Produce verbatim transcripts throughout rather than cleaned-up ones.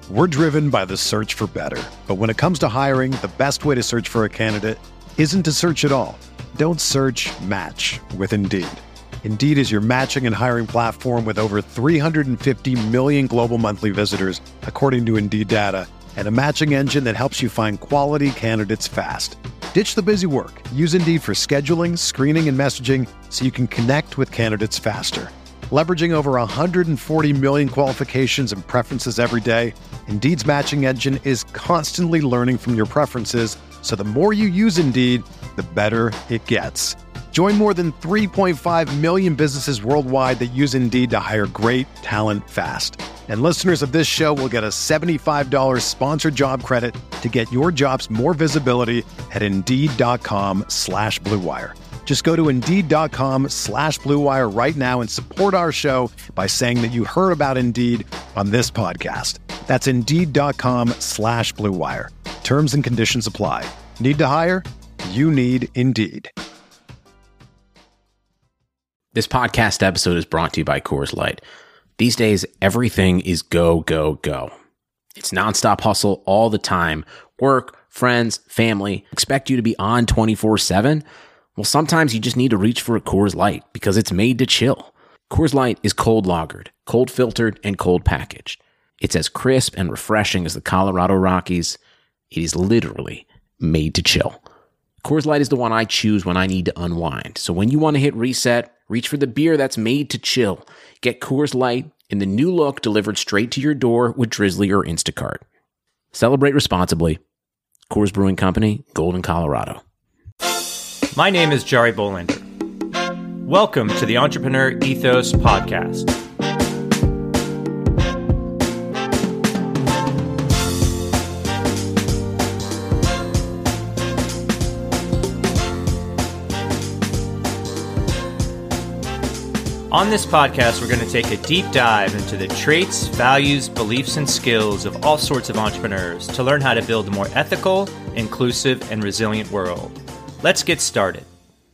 We're driven by the search for better. But when it comes to hiring, the best way to search for a candidate isn't to search at all. Don't search, match with Indeed. Indeed is your matching and hiring platform with over three hundred fifty million global monthly visitors, according to Indeed data, and a matching engine that helps you find quality candidates fast. Ditch the busy work. Use Indeed for scheduling, screening, and messaging so you can connect with candidates faster. Leveraging over one hundred forty million qualifications and preferences every day, Indeed's matching engine is constantly learning from your preferences, so the more you use Indeed, the better it gets. Join more than three point five million businesses worldwide that use Indeed to hire great talent fast. And listeners of this show will get a seventy-five dollars sponsored job credit to get your jobs more visibility at Indeed.com slash Blue Wire. Just go to Indeed.com slash Blue Wire right now and support our show by saying that you heard about Indeed on this podcast. That's Indeed.com slash Blue Wire. Terms and conditions apply. Need to hire? You need Indeed. This podcast episode is brought to you by Coors Light. These days, everything is go, go, go. It's nonstop hustle all the time. Work, friends, family expect you to be on twenty-four seven. Well, sometimes you just need to reach for a Coors Light because it's made to chill. Coors Light is cold lagered, cold filtered, and cold packaged. It's as crisp and refreshing as the Colorado Rockies. It is literally made to chill. Coors Light is the one I choose when I need to unwind. So when you want to hit reset, reach for the beer that's made to chill. Get Coors Light in the new look delivered straight to your door with Drizzly or Instacart. Celebrate responsibly. Coors Brewing Company, Golden, Colorado. My name is Jari Bolander. Welcome to the Entrepreneur Ethos Podcast. On this podcast, we're going to take a deep dive into the traits, values, beliefs, and skills of all sorts of entrepreneurs to learn how to build a more ethical, inclusive, and resilient world. Let's get started.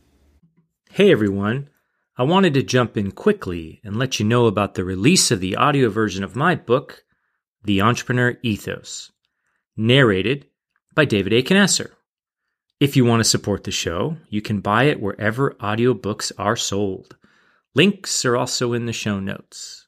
Hey everyone, I wanted to jump in quickly and let you know about the release of the audio version of my book, The Entrepreneur Ethos, narrated by David A. Knesser. If you want to support the show, you can buy it wherever audiobooks are sold. Links are also in the show notes.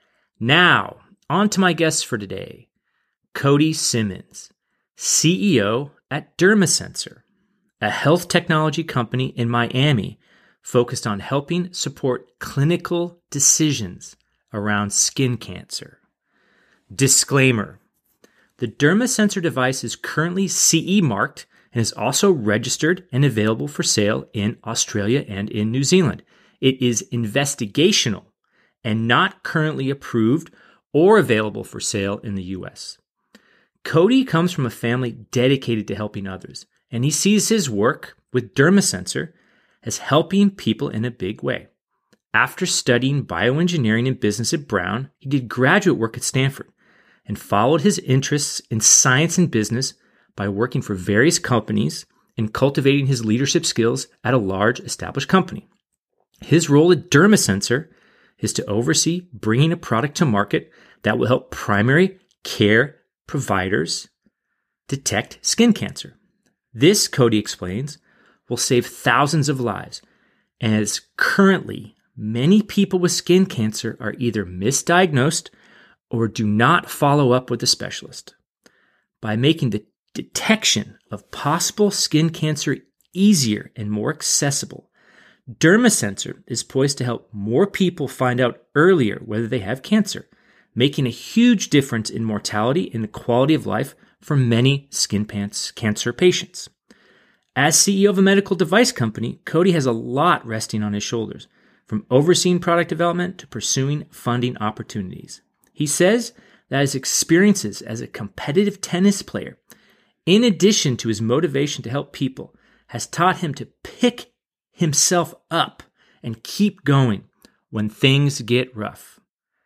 Now, on to my guests for today. Cody Simmons, C E O at DermaSensor, a health technology company in Miami focused on helping support clinical decisions around skin cancer. Disclaimer: the DermaSensor device is currently C E marked and is also registered and available for sale in Australia and in New Zealand. It is investigational and not currently approved or available for sale in the U S. Cody comes from a family dedicated to helping others, and he sees his work with DermaSensor as helping people in a big way. After studying bioengineering and business at Brown, he did graduate work at Stanford and followed his interests in science and business by working for various companies and cultivating his leadership skills at a large established company. His role at DermaSensor is to oversee bringing a product to market that will help primary care providers detect skin cancer. This, Cody explains, will save thousands of lives, as currently many people with skin cancer are either misdiagnosed or do not follow up with a specialist. By making the detection of possible skin cancer easier and more accessible, DermaSensor is poised to help more people find out earlier whether they have cancer, making a huge difference in mortality and the quality of life for many skin cancer patients. As C E O of a medical device company, Cody has a lot resting on his shoulders, from overseeing product development to pursuing funding opportunities. He says that his experiences as a competitive tennis player, in addition to his motivation to help people, has taught him to pick himself up and keep going when things get rough.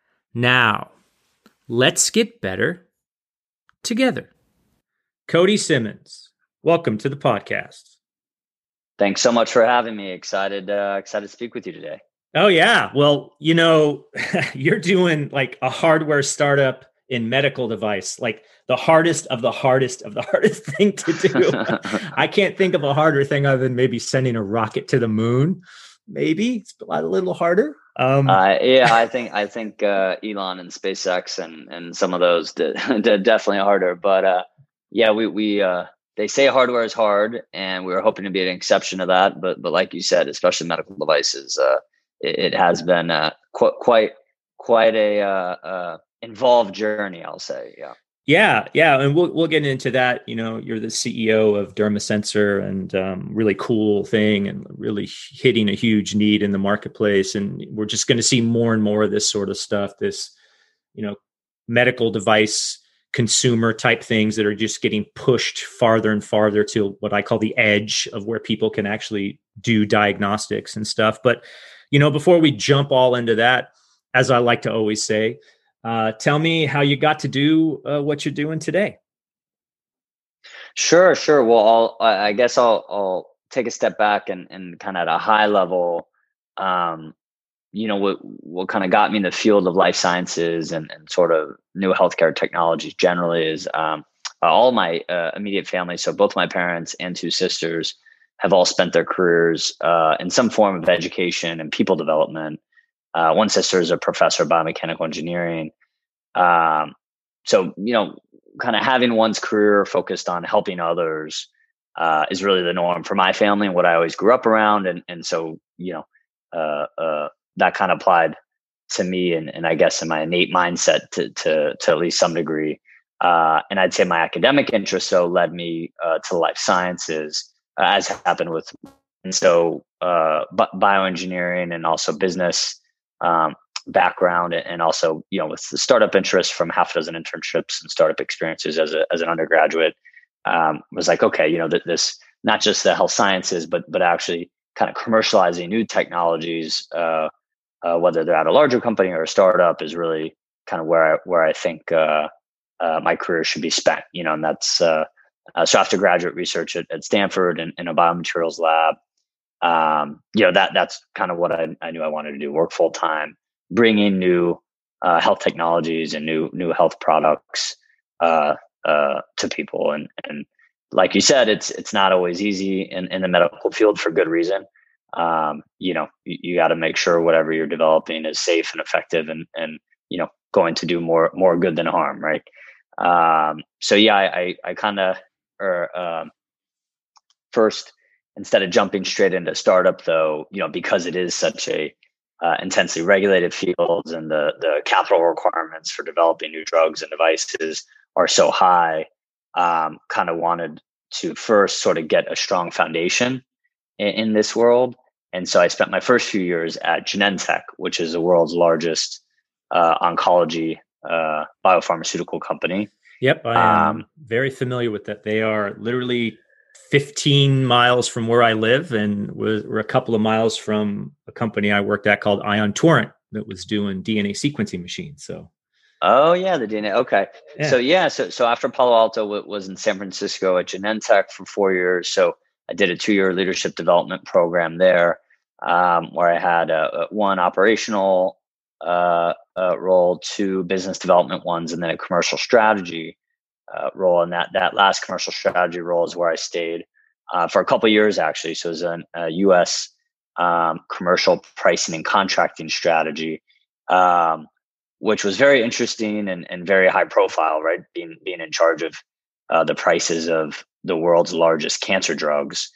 Now, let's get better together. Cody Simmons, welcome to the podcast. Thanks so much for having me. Excited, uh, excited to speak with you today. Oh yeah. Well, you know, you're doing like a hardware startup in medical device, like the hardest of the hardest of the hardest thing to do. I can't think of a harder thing other than maybe sending a rocket to the moon. Maybe it's a lot, a little harder. Um, uh, yeah, I think I think uh, Elon and SpaceX and and some of those did, did definitely harder. But uh, yeah, we we uh, they say hardware is hard, and we were hoping to be an exception to that. But but like you said, especially medical devices, uh, it, it has been uh, qu- quite quite a uh, uh, involved journey, I'll say. Yeah. Yeah, yeah, and we'll we'll get into that. You know, you're the C E O of DermaSensor, and um, really cool thing, and really hitting a huge need in the marketplace. And we're just going to see more and more of this sort of stuff. This, you know, medical device consumer type things that are just getting pushed farther and farther to what I call the edge of where people can actually do diagnostics and stuff. But you know, before we jump all into that, as I like to always say, Uh, tell me how you got to do uh, what you're doing today. Sure, sure. Well, I'll, I guess I'll, I'll take a step back and, and kind of at a high level, um, you know, what, what kind of got me in the field of life sciences and, and sort of new healthcare technologies generally is um, all my uh, immediate family. So both my parents and two sisters have all spent their careers uh, in some form of education and people development. Uh, one sister is a professor of biomechanical engineering. Um, so, you know, kind of having one's career focused on helping others uh, is really the norm for my family and what I always grew up around. And and so, you know, uh, uh, that kind of applied to me and, and I guess in my innate mindset to, to, to at least some degree. Uh, and I'd say my academic interest so led me uh, to life sciences, uh, as happened with, and so uh, bi- bioengineering and also business Um, background, and also, you know, with the startup interest from half a dozen internships and startup experiences as a as an undergraduate, um, was like, okay, you know, that this not just the health sciences, but but actually kind of commercializing new technologies, uh, uh, whether they're at a larger company or a startup, is really kind of where I, where I think uh, uh, my career should be spent. You know, and that's uh, uh, so after graduate research at, at Stanford in, in a biomaterials lab. Um, you know, that that's kind of what I, I knew I wanted to do, work full time, bring in new uh, health technologies and new new health products uh, uh, to people. And and like you said, it's it's not always easy in, in the medical field for good reason. Um, you know, you, you got to make sure whatever you're developing is safe and effective, and and you know, going to do more more good than harm, right? Um, so yeah, I I, I kind of or um, first. Instead of jumping straight into startup, though, you know, because it is such a uh, intensely regulated field and the the capital requirements for developing new drugs and devices are so high, um, kind of wanted to first sort of get a strong foundation in, in this world. And so I spent my first few years at Genentech, which is the world's largest uh, oncology uh, biopharmaceutical company. Yep, I am Um, very familiar with that. They are literally fifteen miles from where I live, and we're, we're a couple of miles from a company I worked at called Ion Torrent that was doing D N A sequencing machines. So, oh yeah, the D N A. Okay, yeah. so yeah, so so after Palo Alto w- was in San Francisco at Genentech for four years. So I did a two-year leadership development program there, um, where I had a, a one operational uh, uh, role, two business development ones, and then a commercial strategy Uh, role. And that that last commercial strategy role is where I stayed uh, for a couple of years, actually. So it was an, a U S um, commercial pricing and contracting strategy, um, which was very interesting and, and very high profile, right? Being being in charge of uh, the prices of the world's largest cancer drugs,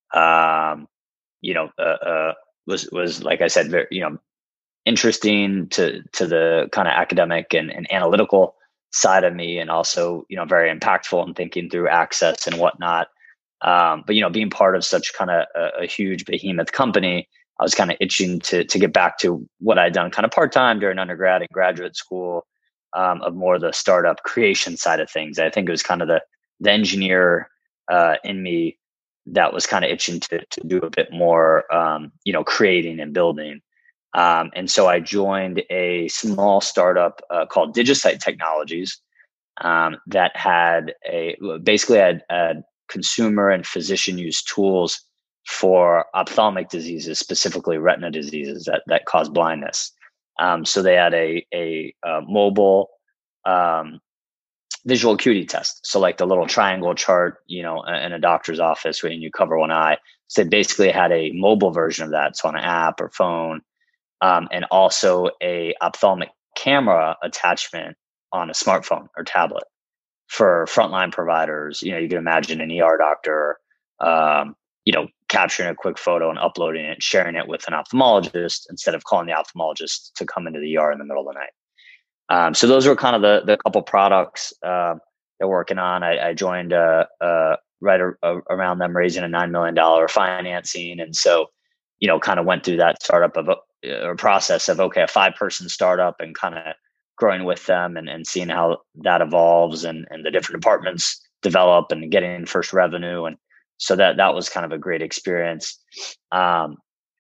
um, you know, uh, uh, was was like I said, very, you know, interesting to to the kind of academic and, and analytical side of me, and also, you know, very impactful in thinking through access and whatnot. Um, but, you know, being part of such kind of a, a huge behemoth company, I was kind of itching to to get back to what I'd done kind of part-time during undergrad and graduate school, um, of more the startup creation side of things. I think it was kind of the, the engineer uh, in me that was kind of itching to to do a bit more, um, you know, creating and building. Um, and so I joined a small startup uh, called Digisite Technologies um, that had a basically had, had consumer and physician use tools for ophthalmic diseases, specifically retina diseases that that cause blindness. Um, so they had a a, a mobile um, visual acuity test. So like the little triangle chart, you know, in a doctor's office when you cover one eye. So they basically had a mobile version of that. So on an app or phone, um, and also a ophthalmic camera attachment on a smartphone or tablet for frontline providers. You know, you can imagine an E R doctor, um, you know, capturing a quick photo and uploading it, sharing it with an ophthalmologist instead of calling the ophthalmologist to come into the E R in the middle of the night. Um, so those were kind of the the couple products uh, they're working on. I, I joined uh, uh, right a, a, around them raising a nine million dollars financing. And so, you know, kind of went through that startup of a, a process of, okay, a five person startup and kind of growing with them and, and seeing how that evolves and, and the different departments develop and getting first revenue. And so that, that was kind of a great experience. Um,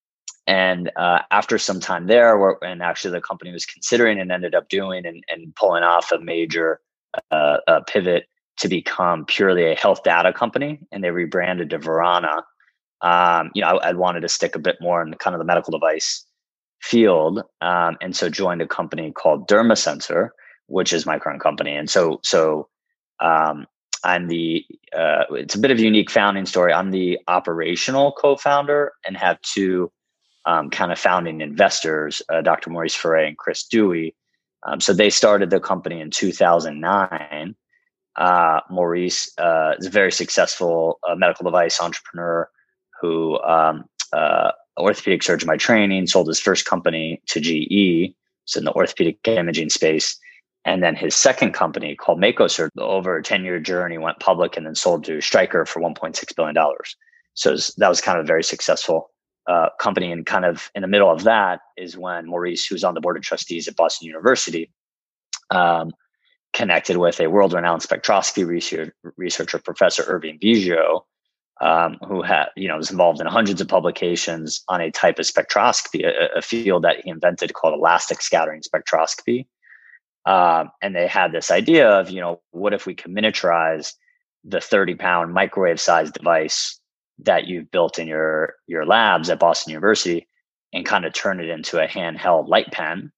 And uh, after some time there, where, and actually the company was considering and ended up doing and, and pulling off a major uh, uh, pivot to become purely a health data company, and they rebranded to Verana. Um, you know, I, I wanted to stick a bit more in kind of the medical device field, um, and so joined a company called DermaSensor, which is my current company. And so, so um, I'm the. Uh, it's a bit of a unique founding story. I'm the operational co-founder and have two. Um, kind of founding investors, uh, Doctor Maurice Ferre and Chris Dewey. Um, so they started the company in two thousand nine. Uh, Maurice uh, is a very successful uh, medical device entrepreneur who, um, uh, orthopedic surgeon by training, sold his first company to G E, so in the orthopedic imaging space. And then his second company called Mako Surgery, over a ten-year journey, went public and then sold to Stryker for one point six billion dollars. So was, that was kind of a very successful Uh, company. And kind of in the middle of that is when Maurice, who's on the board of trustees at Boston University, um, connected with a world-renowned spectroscopy research, researcher, Professor Irving Biggio, um, who had, you know, was involved in hundreds of publications on a type of spectroscopy, a, a field that he invented called elastic scattering spectroscopy. Um, and they had this idea of, you know, what if we could miniaturize the thirty-pound microwave-sized device that you've built in your your labs at Boston University and kind of turn it into a handheld light pen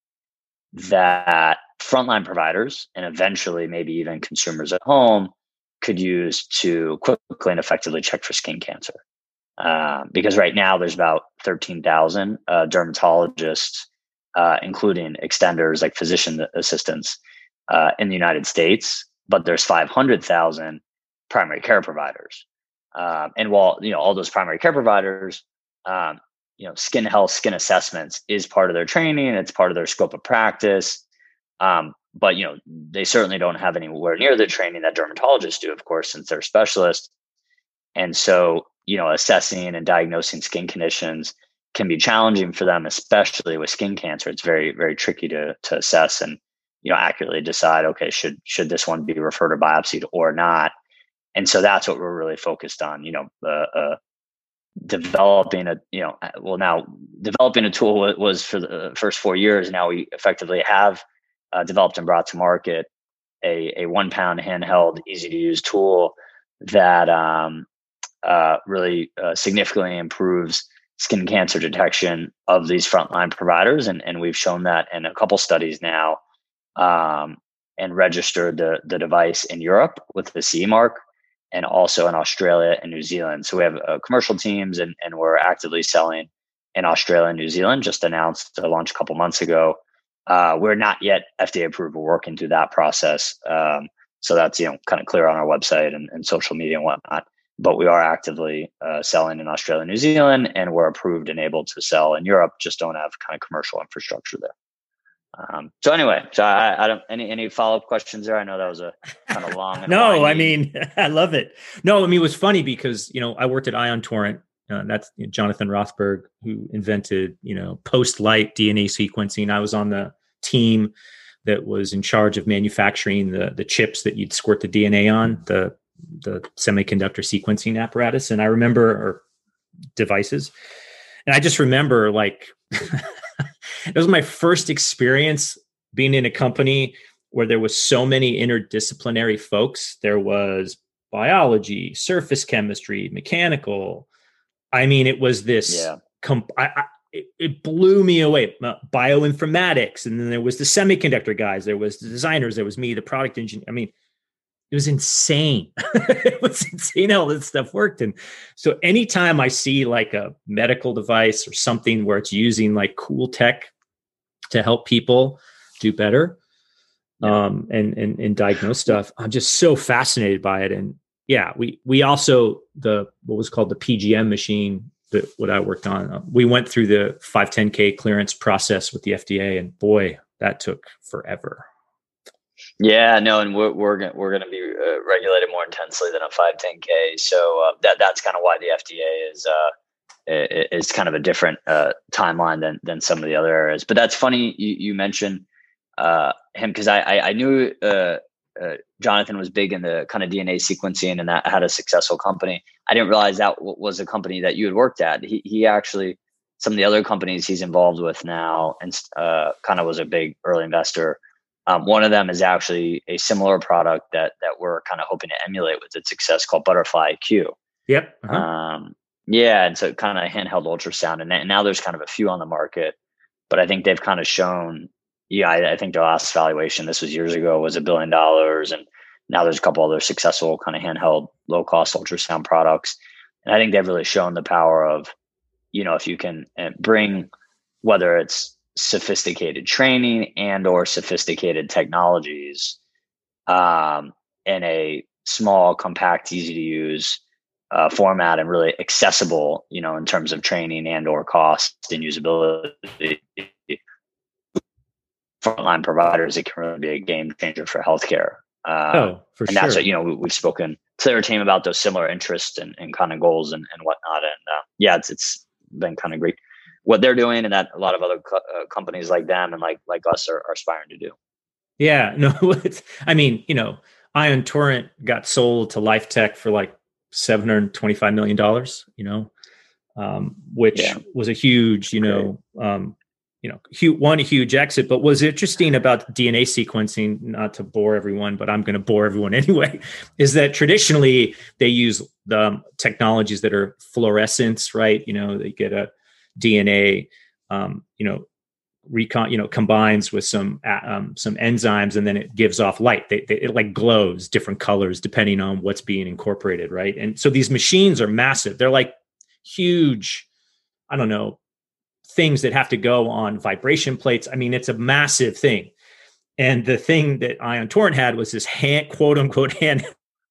that frontline providers and eventually maybe even consumers at home could use to quickly and effectively check for skin cancer. Uh, because right now there's about thirteen thousand uh, dermatologists, uh, including extenders like physician assistants uh, in the United States, but there's five hundred thousand primary care providers. Um, and while, you know, all those primary care providers, um, you know, skin health, skin assessments is part of their training. It's part of their scope of practice. Um, but, you know, they certainly don't have anywhere near the training that dermatologists do, of course, since they're specialists. And so, you know, assessing and diagnosing skin conditions can be challenging for them, especially with skin cancer. It's very, very tricky to to assess and, you know, accurately decide, okay, should should this one be referred or biopsied or not? And so that's what we're really focused on, you know, uh, uh, developing a, you know, well, now developing a tool was for the first four years. Now we effectively have uh, developed and brought to market a, a one pound handheld, easy to use tool that um, uh, really uh, significantly improves skin cancer detection of these frontline providers. And, and we've shown that in a couple studies now, um, and registered the, the device in Europe with the C E mark, and also in Australia and New Zealand. So we have uh, commercial teams and, and we're actively selling in Australia and New Zealand, just announced the launch a couple months ago. Uh, we're not yet F D A approved. We're working through that process. Um, so that's, you know, kind of clear on our website and, and social media and whatnot. But we are actively uh, selling in Australia and New Zealand, and we're approved and able to sell in Europe, just don't have kind of commercial infrastructure there. Um, so anyway, so I, I don't, any, any follow-up questions there? I know that was a kind of long. And no, winding. I mean, I love it. No, I mean, it was funny because, you know, I worked at Ion Torrent. Uh, that's you know, Jonathan Rothberg, who invented, you know, post-light D N A sequencing. I was on the team that was in charge of manufacturing the, the chips that you'd squirt the D N A on, the, the semiconductor sequencing apparatus. And I remember, or devices. And I just remember like, it was my first experience being in a company where there was so many interdisciplinary folks. There was biology, surface chemistry, mechanical. I mean, it was this. Yeah. Comp- I, I, it, it blew me away. Bioinformatics. And then there was the semiconductor guys. There was the designers. There was me, the product engineer. I mean, it was insane. It was insane how this stuff worked. And so anytime I see like a medical device or something where it's using like cool tech to help people do better, yeah. um, and, and, and diagnose stuff, I'm just so fascinated by it. And yeah, we, we also, the, what was called the P G M machine, that what I worked on, uh, we went through the five ten K clearance process with the F D A, and boy, that took forever. Yeah, no, and we're we're gonna we're gonna be uh, regulated more intensely than a five ten K. So uh, that that's kind of why the F D A is uh is kind of a different uh, timeline than than some of the other areas. But that's funny you you mentioned uh, him, because I, I I knew uh, uh, Jonathan was big in the kind of D N A sequencing, and that had a successful company. I didn't realize that was a company that you had worked at. He he actually, some of the other companies he's involved with now, and uh, kind of was a big early investor. Um, one of them is actually a similar product that that we're kind of hoping to emulate with its success, called Butterfly I Q. Yep. Uh-huh. Um, yeah, and so kind of handheld ultrasound, and now there's kind of a few on the market, but I think they've kind of shown. Yeah, I, I think their last valuation, this was years ago, was a billion dollars, and now there's a couple other successful kind of handheld, low cost ultrasound products, and I think they've really shown the power of, you know, if you can bring, whether it's sophisticated training and or sophisticated technologies um, in a small, compact, easy to use uh, format, and really accessible, you know, in terms of training and or cost and usability, frontline providers, it can really be a game changer for healthcare. Uh, oh, for and sure. that's what, you know, we, we've spoken to their team about those similar interests and, and kind of goals and, and whatnot. And uh, yeah, it's it's been kind of great what they're doing, and that a lot of other co- uh, companies like them and like like us are, are aspiring to do. Yeah, no, it's, I mean, you know, Ion Torrent got sold to Life Tech for like seven hundred twenty-five million dollars, you know, um, which yeah. was a huge, you know, um, you know, huge, one, a huge exit. But what's interesting about D N A sequencing, not to bore everyone, but I'm going to bore everyone anyway, is that traditionally they use the um, technologies that are fluorescence, right? You know, they get a D N A, um, you know, recon, you know, combines with some um, some enzymes, and then it gives off light. They, they, it like glows different colors depending on what's being incorporated, right? And so these machines are massive. They're like huge, I don't know, things that have to go on vibration plates. I mean, it's a massive thing. And the thing that Ion Torrent had was this hand, quote unquote, hand,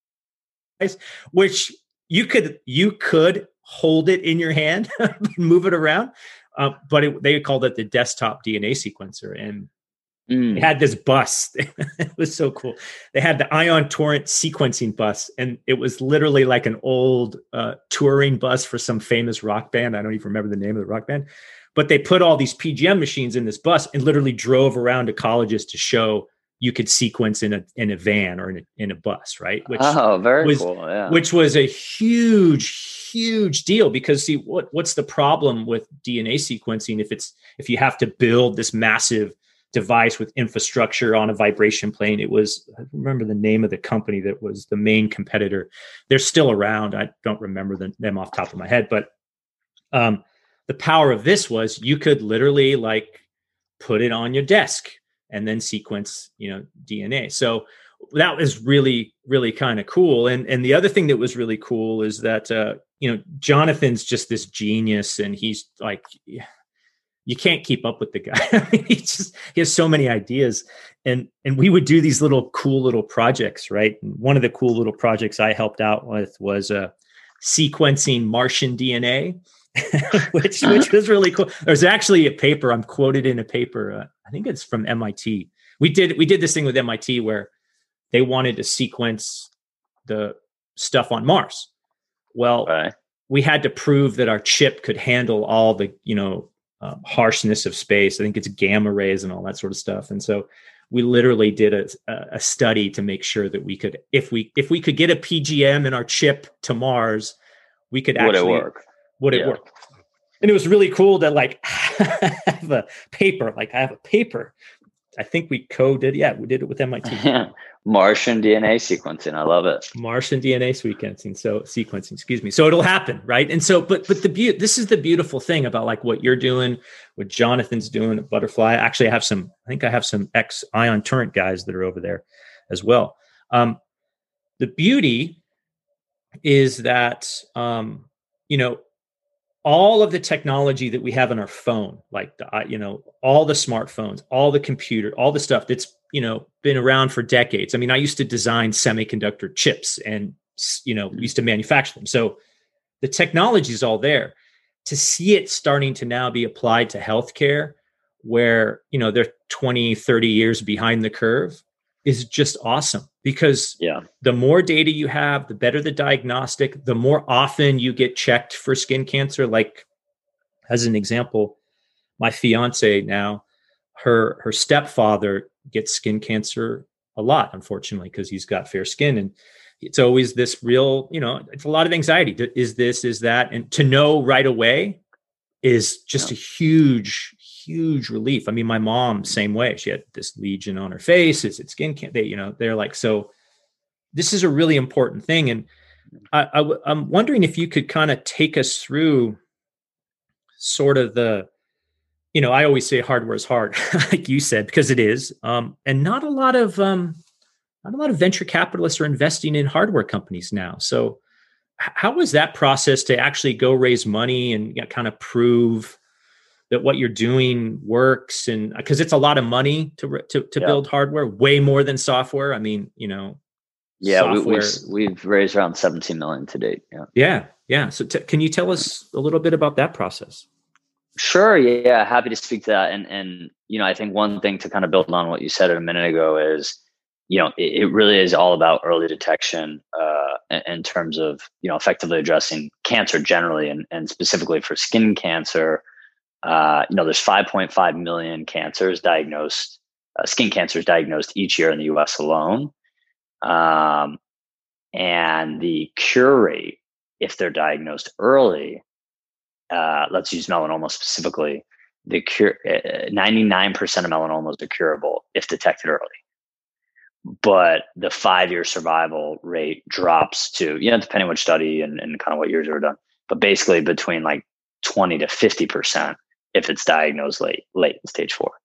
which you could you could hold it in your hand, move it around. Uh, but it, they called it the desktop D N A sequencer, and mm. it had this bus. It was so cool. They had the Ion Torrent sequencing bus, and it was literally like an old uh, touring bus for some famous rock band. I don't even remember the name of the rock band, but they put all these P G M machines in this bus and literally drove around to colleges to show you could sequence in a in a van or in a, in a bus, right? Which oh, very was, cool. Yeah. Which was a huge, huge deal, because see, what what's the problem with D N A sequencing if it's if you have to build this massive device with infrastructure on a vibration plane? It was, I remember the name of the company that was the main competitor. They're still around. I don't remember the, them off the top of my head, but um, the power of this was you could literally like put it on your desk and then sequence, you know, D N A. So that was really, really kind of cool. And and the other thing that was really cool is that, uh, you know, Jonathan's just this genius, and he's like, you can't keep up with the guy. I mean, he just, he has so many ideas, and, and we would do these little cool little projects, right? And one of the cool little projects I helped out with was uh, sequencing Martian D N A. which which was really cool. There's actually a paper, I'm quoted in a paper, uh, I think it's from M I T. We did we did this thing with M I T where they wanted to sequence the stuff on Mars. Well, right. we had to prove that our chip could handle all the, you know, um, harshness of space. I think it's gamma rays and all that sort of stuff. And so we literally did a, a study to make sure that we could, if we if we could get a P G M in our chip to Mars, we could actually would it work. Would it yeah. work? And it was really cool to like have a paper, like I have a paper I think we co-did. Yeah, we did it with M I T. Yeah. Martian D N A sequencing. I love it. Martian D N A sequencing. So sequencing, excuse me. So it'll happen, right? And so, but but the beauty, this is the beautiful thing about like what you're doing, what Jonathan's doing at Butterfly. Actually, I have some. I think I have some ex Ion Torrent guys that are over there as well. Um, the beauty is that um, you know, all of the technology that we have in our phone, like the, you know, all the smartphones, all the computer, all the stuff that's, you know, been around for decades. I mean, I used to design semiconductor chips and, you know, used to manufacture them. So the technology is all there. To see it starting to now be applied to healthcare where, you know, they're twenty, thirty years behind the curve is just awesome, because yeah. the more data you have, the better the diagnostic, the more often you get checked for skin cancer. Like, as an example, my fiance now, her her stepfather gets skin cancer a lot, unfortunately, because he's got fair skin. And it's always this real, you know, it's a lot of anxiety. Is this, is that? And to know right away is just yeah. a huge, huge relief. I mean, my mom, same way. She had this lesion on her face. Is it skin cancer? They, you know, they're like, so this is a really important thing. And I, I, I'm wondering if you could kind of take us through sort of the, you know, I always say hardware is hard, like you said, because it is. Um, and not a lot of, um, not a lot of venture capitalists are investing in hardware companies now. So how was that process to actually go raise money and you know, kind of prove that what you're doing works? And because it's a lot of money to to, to yeah. build hardware, way more than software. I mean, you know, yeah, software, we, we've we've raised around seventeen million to date. Yeah, yeah, yeah. So t- can you tell us a little bit about that process? Sure. Yeah, happy to speak to that. And and you know, I think one thing to kind of build on what you said a minute ago is, you know, it, it really is all about early detection uh, in, in terms of, you know, effectively addressing cancer generally, and and specifically for skin cancer. Uh, you know, there's five point five million cancers diagnosed, uh, skin cancers diagnosed each year in the U S alone. Um, and the cure rate, if they're diagnosed early, uh, let's use melanoma specifically, the cure, uh, ninety-nine percent of melanomas are curable if detected early. But the five-year survival rate drops to, you know, depending on which study and, and kind of what years are done, but basically between like twenty to fifty percent if it's diagnosed late, late in stage four.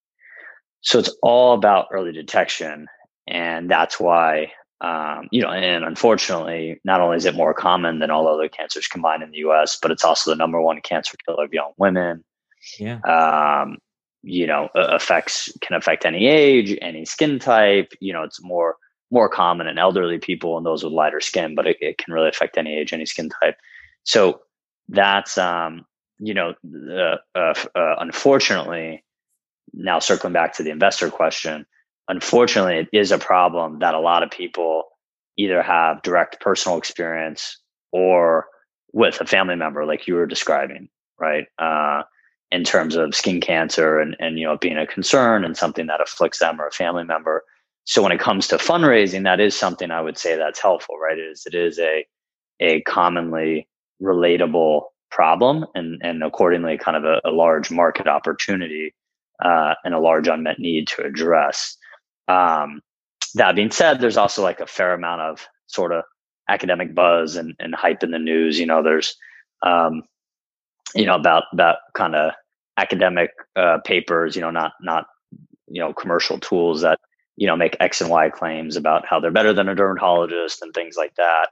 So it's all about early detection. And that's why, um, you know, and unfortunately, not only is it more common than all other cancers combined in the U S, but it's also the number one cancer killer of young women. Yeah. Um, you know, affects, can affect any age, any skin type. You know, it's more, more common in elderly people and those with lighter skin, but it, it can really affect any age, any skin type. So that's, um, you know, uh, uh, uh, unfortunately, now circling back to the investor question, unfortunately, it is a problem that a lot of people either have direct personal experience or with a family member, like you were describing, right? Uh, in terms of skin cancer and, and, you know, being a concern and something that afflicts them or a family member. So when it comes to fundraising, that is something I would say that's helpful, right? It is, it is a, a commonly relatable problem and, and accordingly kind of a, a large market opportunity uh, and a large unmet need to address. Um, that being said, there's also like a fair amount of sort of academic buzz and, and hype in the news. You know, there's, um, you know, about, about kind of academic uh, papers, you know, not, not, you know, commercial tools that, you know, make X and Y claims about how they're better than a dermatologist and things like that.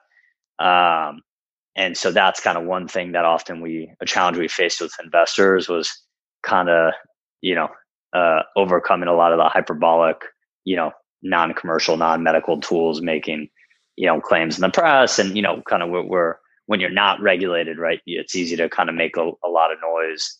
Um, And so that's kind of one thing that often we, a challenge we faced with investors was kind of, you know, uh, overcoming a lot of the hyperbolic, you know, non-commercial, non-medical tools making, you know, claims in the press. And, you know, kind of where, where when you're not regulated, right, it's easy to kind of make a, a lot of noise.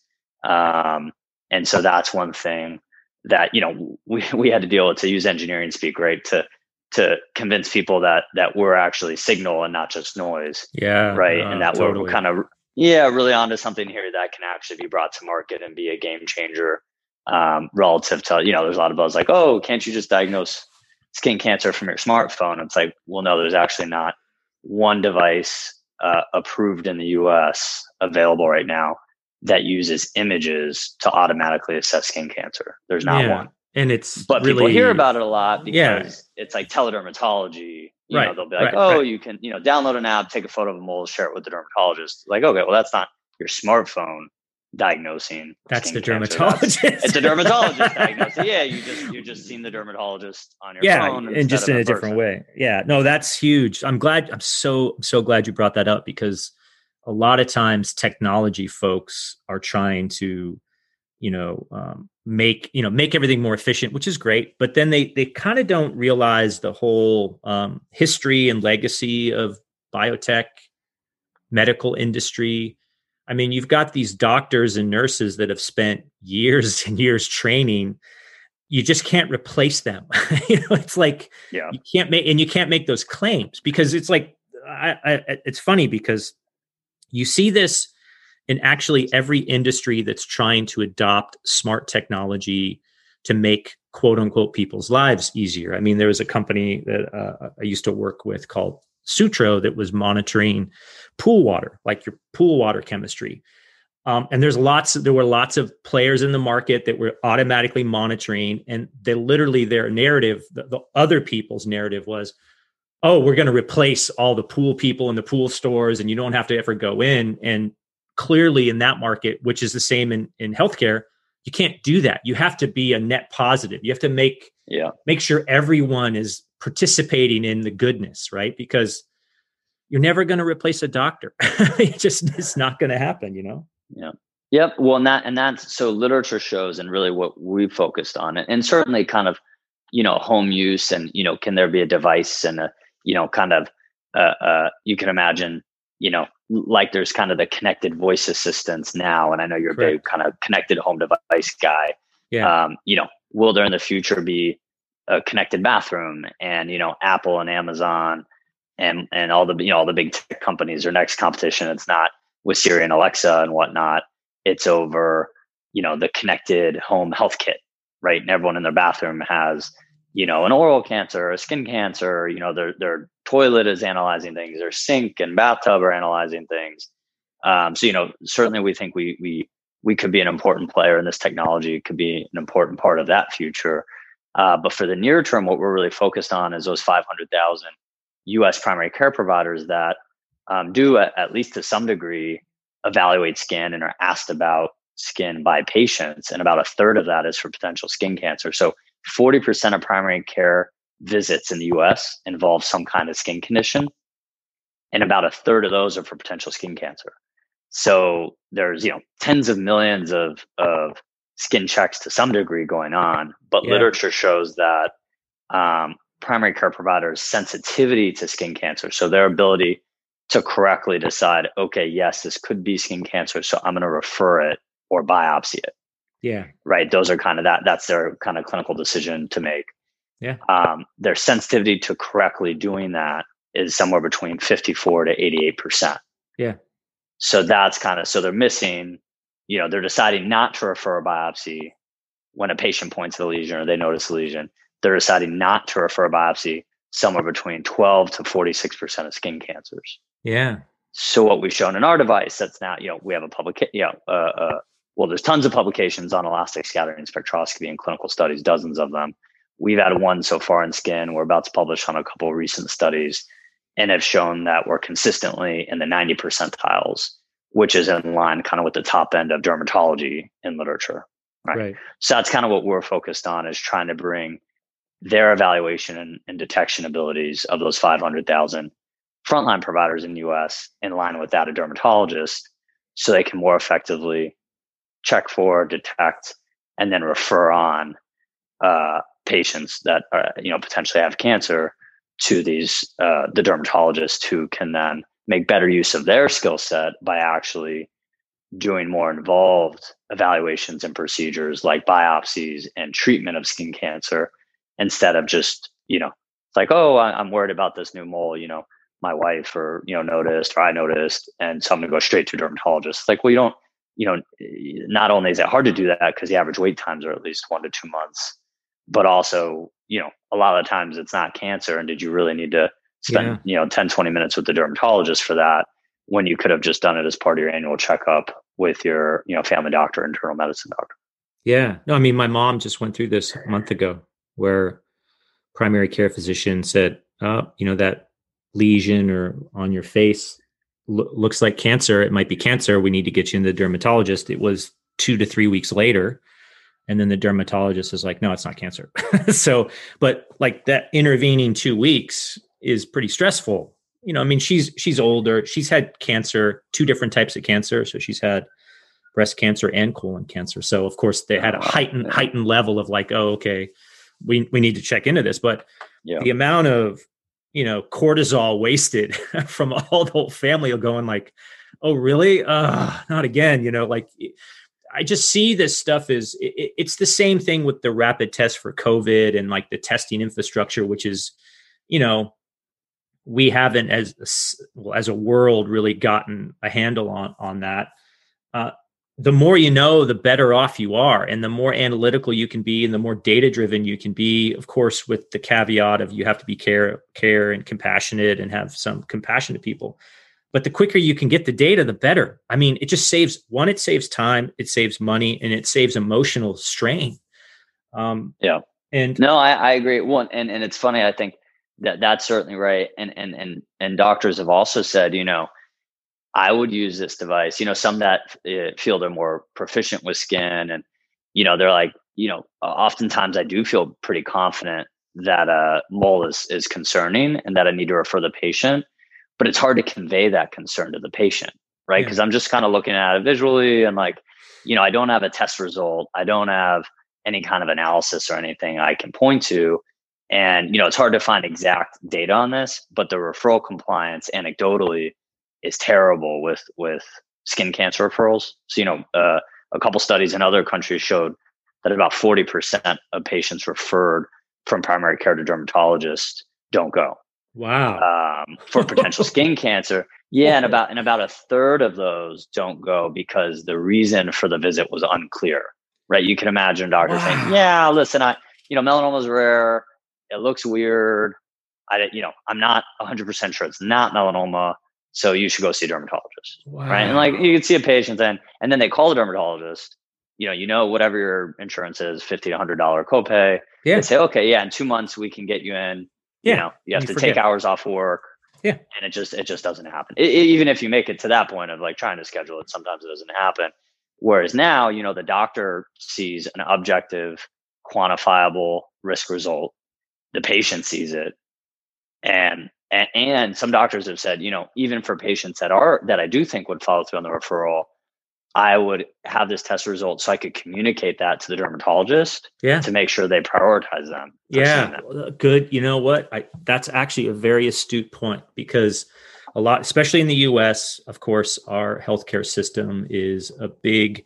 Um, and so that's one thing that, you know, we, we had to deal with, to use engineering speak, right, to to convince people that that we're actually signal and not just noise. Yeah. Right. Uh, and that totally. we're kind of, yeah, really onto something here that can actually be brought to market and be a game changer um, relative to, you know, there's a lot of buzz like, oh, can't you just diagnose skin cancer from your smartphone? It's like, well, no, there's actually not one device uh, approved in the U S available right now that uses images to automatically assess skin cancer. There's not yeah. one. And it's but really, people hear about it a lot because yeah. it's like teledermatology. You right, know, they'll be like, right, oh, right. you can, you know, download an app, take a photo of a mole, share it with the dermatologist. Like, okay, well, that's not your smartphone diagnosing That's skin the cancer. dermatologist. That's, it's a dermatologist diagnosing. Yeah, you just you just seen the dermatologist on your yeah, phone, and just in of a, a different person. way. Yeah, no, that's huge. I'm glad. I'm so I'm so glad you brought that up, because a lot of times technology folks are trying to, you know, um, make you know make everything more efficient, which is great. But then they they kind of don't realize the whole um, history and legacy of biotech, medical industry. I mean, you've got these doctors and nurses that have spent years and years training. You just can't replace them. you know, it's like Yeah. you can't make, and you can't make those claims, because it's like, I, I, it's funny because you see this in actually every industry that's trying to adopt smart technology to make quote unquote people's lives easier. I mean, there was a company that uh, I used to work with called Sutro that was monitoring pool water, like your pool water chemistry. Um, and there's lots, there were lots of players in the market that were automatically monitoring, and they literally, their narrative, the, the other people's narrative was, oh, we're going to replace all the pool people in the pool stores, and you don't have to ever go in. And clearly in that market, which is the same in, in healthcare, you can't do that. You have to be a net positive. You have to make, yeah. make sure everyone is participating in the goodness, right? Because you're never going to replace a doctor. it just, it's not going to happen, you know? Yeah. Yep. Well, and that, and that's, so literature shows, and really what we focused on, and certainly kind of, you know, home use, and, you know, can there be a device and a, you know, kind of, uh, uh, you can imagine, you know, like there's kind of the connected voice assistants now. And I know you're a Correct. big kind of connected home device guy. Yeah. Um, you know, will there in the future be a connected bathroom, and, you know, Apple and Amazon and, and all the, you know, all the big tech companies, or next competition? It's not with Siri and Alexa and whatnot. It's over, you know, the connected home health kit, right? And everyone in their bathroom has, you know, an oral cancer, a skin cancer, you know, their, their toilet is analyzing things, their sink and bathtub are analyzing things. Um, so, you know, certainly we think we, we, we could be an important player in this technology. It could be an important part of that future. Uh, but for the near term, what we're really focused on is those five hundred thousand U S primary care providers that um, do, at, at least to some degree, evaluate skin and are asked about skin by patients. And about a third of that is for potential skin cancer. So forty percent of primary care visits in the U S involve some kind of skin condition. And about a third of those are for potential skin cancer. So there's, you know, tens of millions of, of skin checks to some degree going on. But Yeah. literature shows that um, primary care providers' sensitivity to skin cancer, so their ability to correctly decide, okay, yes, this could be skin cancer, so I'm going to refer it or biopsy it. Yeah. Right. Those are kind of that, that's their kind of clinical decision to make. Yeah. Um, their sensitivity to correctly doing that is somewhere between fifty-four to eighty-eight percent. Yeah. So that's kind of, so they're missing, you know, they're deciding not to refer a biopsy when a patient points to the lesion or they notice the lesion. They're deciding not to refer a biopsy somewhere between twelve to forty-six percent of skin cancers. Yeah. So what we've shown in our device, that's now, you know, we have a public, you know, uh, uh, well, there's tons of publications on elastic scattering spectroscopy and clinical studies, dozens of them. We've had one so far in skin. We're about to publish on a couple of recent studies, and have shown that we're consistently in the ninety percentiles, which is in line kind of with the top end of dermatology in literature. Right. Right. So that's kind of what we're focused on, is trying to bring their evaluation and, and detection abilities of those five hundred thousand frontline providers in the U S in line with that of dermatologists, so they can more effectively check for, detect, and then refer on uh, patients that are, you know, potentially have cancer to these uh, the dermatologists, who can then make better use of their skill set by actually doing more involved evaluations and procedures like biopsies and treatment of skin cancer, instead of just, you know, it's like, oh, I'm worried about this new mole, you know, my wife or, you know, noticed, or I noticed, and so I'm going to go straight to a dermatologist. Like, well, you don't, you know, not only is it hard to do that because the average wait times are at least one to two months, but also, you know, a lot of the times it's not cancer. And did you really need to spend, yeah. you know, ten, twenty minutes with the dermatologist for that, when you could have just done it as part of your annual checkup with your, you know, family doctor, internal medicine doctor? Yeah. No, I mean, my mom just went through this a month ago where primary care physician said, oh, you know, that lesion or on your face lo- looks like cancer. It might be cancer. We need to get you into the dermatologist. It was two to three weeks later. And then the dermatologist is like, no, it's not cancer. So, but like that intervening two weeks is pretty stressful. You know, I mean, she's, she's older. She's had cancer, two different types of cancer. So she's had breast cancer and colon cancer. So of course they had a heightened, heightened level of like, oh, okay, we, we need to check into this. But yeah. the amount of, you know, cortisol wasted from all the whole family going like, oh, really? Uh, not again. You know, like I just see this stuff as it, it's the same thing with the rapid test for COVID and like the testing infrastructure, which is, you know, we haven't as well, as a world really gotten a handle on, on that. Uh, the more you know, the better off you are. And the more analytical you can be and the more data-driven you can be, of course, with the caveat of you have to be care, care and compassionate and have some compassion to people. But the quicker you can get the data, the better. I mean, it just saves, one, it saves time, it saves money, and it saves emotional strain. Um, yeah. And no, I, I agree. One, and, and it's funny, I think that that's certainly right. And, and, and, and doctors have also said, you know, I would use this device. You know, some that uh, feel they're more proficient with skin, and you know, they're like, you know, oftentimes I do feel pretty confident that a mole is is concerning and that I need to refer the patient. But it's hard to convey that concern to the patient, right? Because yeah. I'm just kind of looking at it visually, and like, you know, I don't have a test result, I don't have any kind of analysis or anything I can point to, and you know, it's hard to find exact data on this. But the referral compliance, anecdotally, is terrible with with skin cancer referrals. So, you know, uh, a couple studies in other countries showed that about forty percent of patients referred from primary care to dermatologists don't go. Wow. Um, for potential skin cancer. Yeah. And about, and about a third of those don't go because the reason for the visit was unclear, right? You can imagine doctors wow. saying, yeah, listen, I, you know, melanoma is rare. It looks weird. I, you know, I'm not one hundred percent sure it's not melanoma. So you should go see a dermatologist, wow. right? And like you can see a patient then, and then they call the dermatologist, you know, you know, whatever your insurance is, fifty to one hundred dollars copay. Yeah. They say, okay, yeah, in two months we can get you in. Yeah. You know, you have you to forget. take hours off work. Yeah. And it just, it just doesn't happen. It, it, even if you make it to that point of like trying to schedule it, sometimes it doesn't happen. Whereas now, you know, the doctor sees an objective, quantifiable risk result. The patient sees it. And And, and some doctors have said, you know, even for patients that are, that I do think would follow through on the referral, I would have this test result so I could communicate that to the dermatologist yeah. to make sure they prioritize them. Yeah. Good. You know what? I, that's actually a very astute point, because a lot, especially in the U S, of course, our healthcare system is a big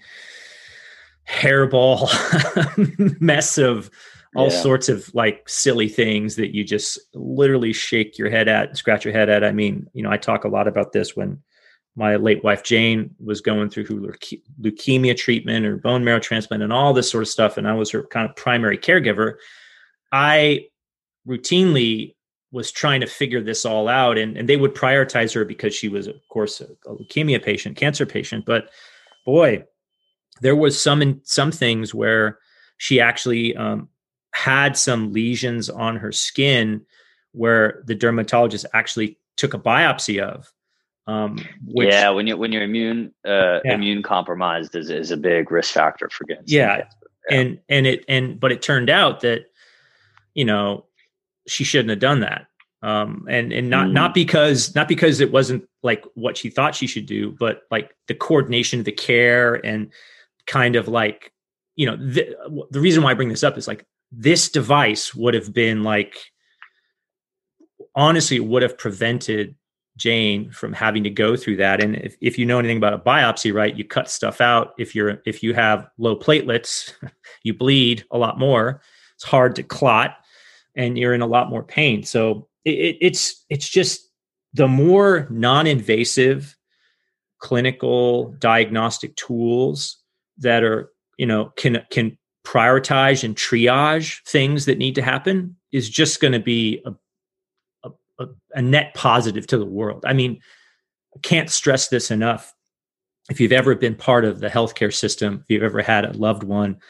hairball mess of all yeah. sorts of like silly things that you just literally shake your head at, scratch your head at. I mean, you know, I talk a lot about this when my late wife, Jane, was going through leuke- leukemia treatment or bone marrow transplant and all this sort of stuff. And I was her kind of primary caregiver. I routinely was trying to figure this all out, and, and they would prioritize her because she was, of course, a, a leukemia patient, cancer patient. But boy, there was some, in, some things where she actually, um, had some lesions on her skin where the dermatologist actually took a biopsy of. Um, which, yeah, when you when you're immune uh, yeah. immune compromised is, is a big risk factor for getting yeah. skin cancer. Yeah, and and it and but it turned out that, you know, she shouldn't have done that. Um, and and not mm. not because not because it wasn't like what she thought she should do, but like the coordination of the care and kind of like, you know, the, the reason why I bring this up is like, this device would have been like, honestly, it would have prevented Jane from having to go through that. And if, if you know anything about a biopsy, right, you cut stuff out. If you're, if you have low platelets, you bleed a lot more. It's hard to clot and you're in a lot more pain. So it, it, it's, it's just the more non-invasive clinical diagnostic tools that are, you know, can, can prioritize and triage things that need to happen is just going to be a, a, a net positive to the world. I mean, I can't stress this enough. If you've ever been part of the healthcare system, if you've ever had a loved one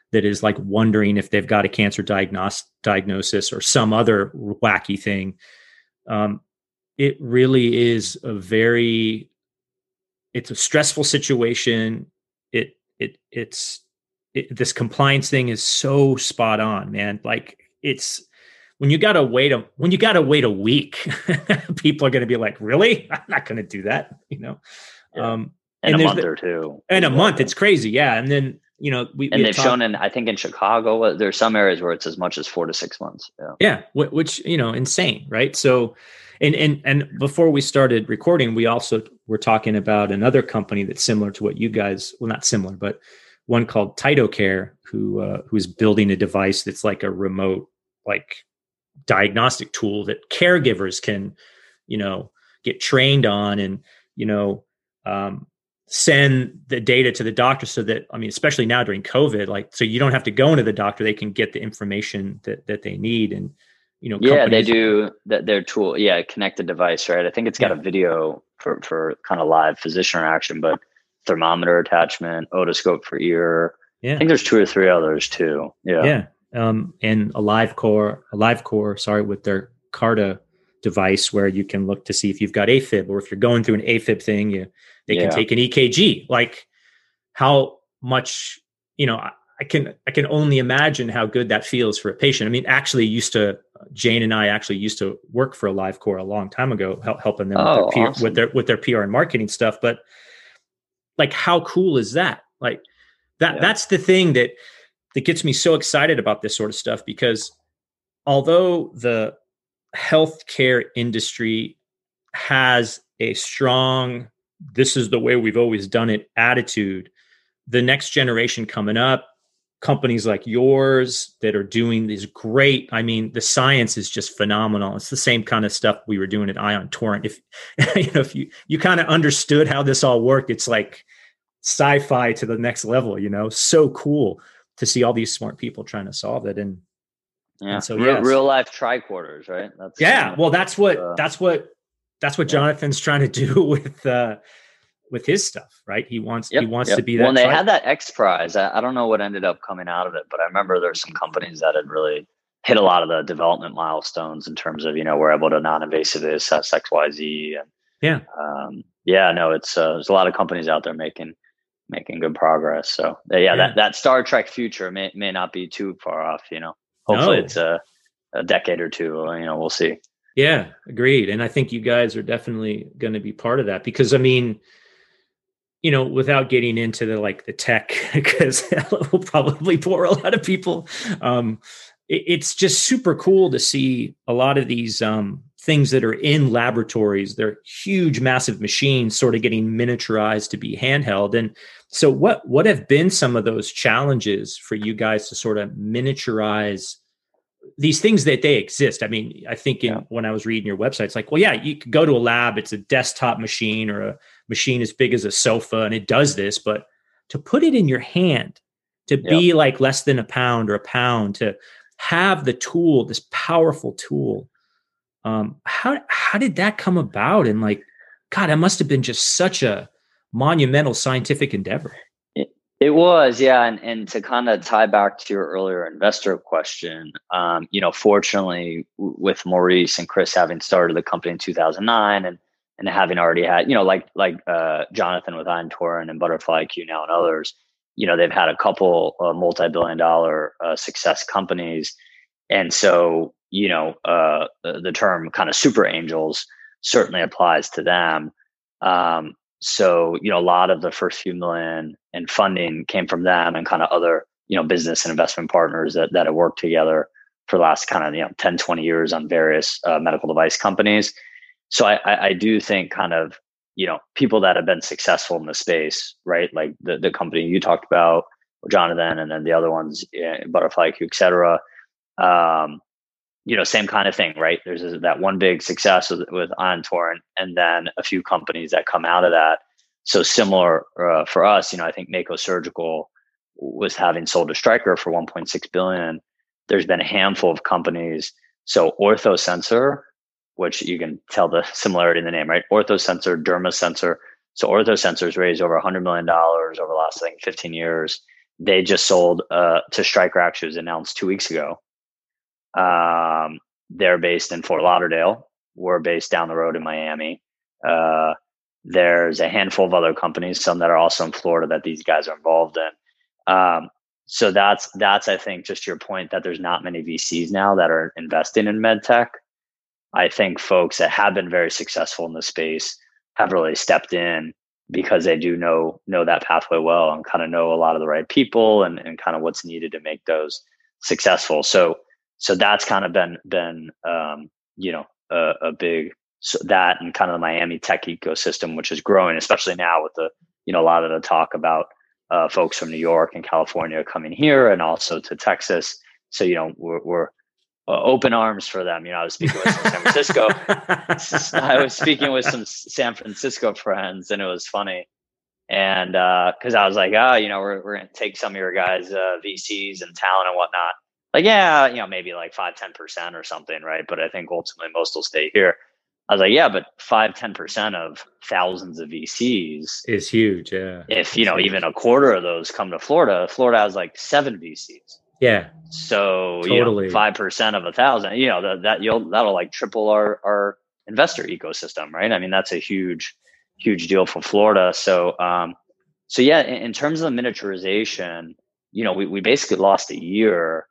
that is like wondering if they've got a cancer diagnos- diagnosis or some other wacky thing. Um, it really is a very, it's a stressful situation. It, it, it's, it, this compliance thing is so spot on, man. Like it's, when you got to wait a, when you got to wait a week, people are going to be like, really? I'm not going to do that. You know? Yeah. Um, in and a month the, or two. In a month, it's crazy. Yeah. And then, you know, we, and we they've talked, shown in, I think in Chicago, there's some areas where it's as much as four to six months. Yeah. Yeah. Which, you know, insane. Right. So, and, and, and before we started recording, we also were talking about another company that's similar to what you guys, well, not similar, but one called TytoCare, who, uh, who's building a device that's like a remote, like diagnostic tool that caregivers can, you know, get trained on and, you know, um, send the data to the doctor so that, I mean, especially now during COVID, like, so you don't have to go into the doctor, they can get the information that, that they need. And, you know, yeah, they do that. Their tool. Yeah. Connected device, right? I think it's got yeah. a video for, for kind of live physician interaction, but thermometer attachment, otoscope for ear. Yeah. I think there's two or three others too. Yeah. Yeah. Um, and AliveCor, AliveCor, sorry, with their Carta device where you can look to see if you've got AFib or if you're going through an AFib thing, you, they yeah. can take an E K G. Like how much, you know, I, I can, I can only imagine how good that feels for a patient. I mean, actually used to, Jane and I actually used to work for AliveCor a long time ago, help, helping them oh, with, their P R, awesome. with their, with their P R and marketing stuff. But like, how cool is that? Like that, yeah. that's the thing that, that gets me so excited about this sort of stuff, because although the healthcare industry has a strong, this is the way we've always done it attitude, the next generation coming up, companies like yours that are doing these great, I mean, the science is just phenomenal. It's the same kind of stuff we were doing at Ion Torrent. If, you know, if you, you kind of understood how this all worked, it's like sci-fi to the next level, you know, so cool to see all these smart people trying to solve it. And yeah, and so real, yes. real life tricorders, right? That's yeah. Well, that's what, uh, that's what, that's what yeah. Jonathan's trying to do with, uh, with his stuff, right? He wants, yep, he wants yep. to be that. When they tri- had that X Prize, I, I don't know what ended up coming out of it, but I remember there's some companies that had really hit a lot of the development milestones in terms of, you know, we're able to non-invasively assess X Y Z. And yeah, um, yeah, no, it's, uh, there's a lot of companies out there making, making good progress. So uh, yeah, yeah, that, that Star Trek future may, may not be too far off, you know, hopefully no. it's a, a decade or two, you know, we'll see. Yeah, agreed. And I think you guys are definitely going to be part of that, because I mean, you know, without getting into the, like the tech, because it will probably bore a lot of people. Um, it, it's just super cool to see a lot of these um, things that are in laboratories. They're huge, massive machines sort of getting miniaturized to be handheld. And so what, what have been some of those challenges for you guys to sort of miniaturize these things that they exist? I mean, I think in, yeah. when I was reading your website, it's like, well, yeah, you could go to a lab, it's a desktop machine or a machine as big as a sofa, and it does this, but to put it in your hand, to yep. be like less than a pound or a pound, to have the tool, this powerful tool. Um, how, how did that come about? And like, God, that must've been just such a monumental scientific endeavor. It was, yeah. And, and to kind of tie back to your earlier investor question, um, you know, fortunately w- with Maurice and Chris having started the company in two thousand nine and, and having already had, you know, like, like uh, Jonathan with Ion Torrent and Butterfly I Q now and others, you know, they've had a couple uh, multi-billion dollar uh, success companies. And so, you know, uh, the, the term kind of super angels certainly applies to them. Um, So, you know, a lot of the first few million in funding came from them and kind of other, you know, business and investment partners that, that have worked together for the last kind of, you know, ten, twenty years on various uh, medical device companies. So I, I, I do think kind of, you know, people that have been successful in the space, right? Like the, the company you talked about, Jonathan, and then the other ones, yeah, Butterfly I Q, et cetera. Um, you know, same kind of thing, right? There's that one big success with, with Ion Torrent, and then a few companies that come out of that. So similar uh, for us, you know, I think Mako Surgical was having sold to Stryker for one point six billion. There's been a handful of companies. So OrthoSensor, which you can tell the similarity in the name, right? OrthoSensor, DermaSensor. So OrthoSensor's raised over one hundred million dollars over the last, I think, fifteen years. they just sold uh, to Stryker. Actually, it was announced two weeks ago. Um, they're based in Fort Lauderdale. We're based down the road in Miami. Uh, there's a handful of other companies, some that are also in Florida that these guys are involved in. Um, so that's, that's, I think, just your point that there's not many V Cs now that are investing in med tech. I think folks that have been very successful in the space have really stepped in because they do know, know that pathway well and kind of know a lot of the right people and, and kind of what's needed to make those successful. So, so that's kind of been, been, um, you know, a, a big, so that and kind of the Miami tech ecosystem, which is growing, especially now with the, you know, a lot of the talk about uh, folks from New York and California coming here and also to Texas. So, you know, we're, we're uh, open arms for them. You know, I was speaking with some San Francisco, I was speaking with some San Francisco friends, and it was funny. And uh, cause I was like, ah, oh, you know, we're, we're going to take some of your guys, uh, V Cs and talent and whatnot. Like, yeah, you know, maybe like five, ten percent or something. Right. But I think ultimately most will stay here. I was like, yeah, but five, ten percent of thousands of V Cs is huge. Yeah. If, you know, huge. Even a quarter of those come to Florida, Florida has like seven V Cs. Yeah. So, totally. You know, five percent of a thousand, you know, that, that you'll, that'll like triple our, our investor ecosystem. Right. I mean, that's a huge, huge deal for Florida. So, um, so yeah, in, in terms of the miniaturization, you know, we, we basically lost a year